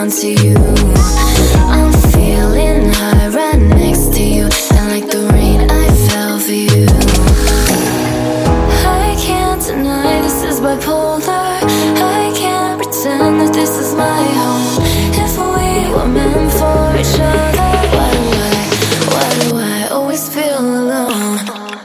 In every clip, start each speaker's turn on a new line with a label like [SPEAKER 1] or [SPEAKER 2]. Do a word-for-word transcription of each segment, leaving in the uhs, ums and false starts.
[SPEAKER 1] on to you. I'm feeling high right next to you, and like the rain I fell for you. I can't deny this is bipolar. I can't pretend that this is my home. If we were meant for each other, why do I, why do I always feel alone?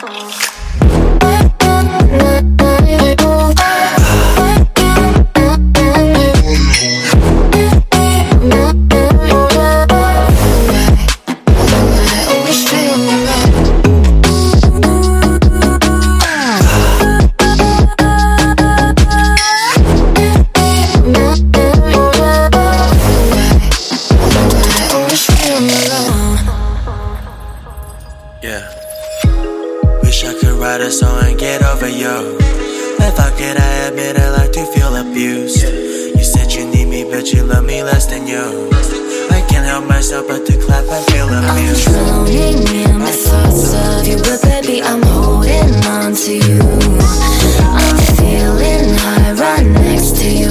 [SPEAKER 2] Yeah. Wish I could write a song and get over you. If I could, I admit I like to feel abused. You said you need me, but you love me less than you. I can't help myself but to clap and feel amused.
[SPEAKER 1] I'm drowning in my thoughts of you, but baby, I'm holding on to you. I'm feeling high right next to you.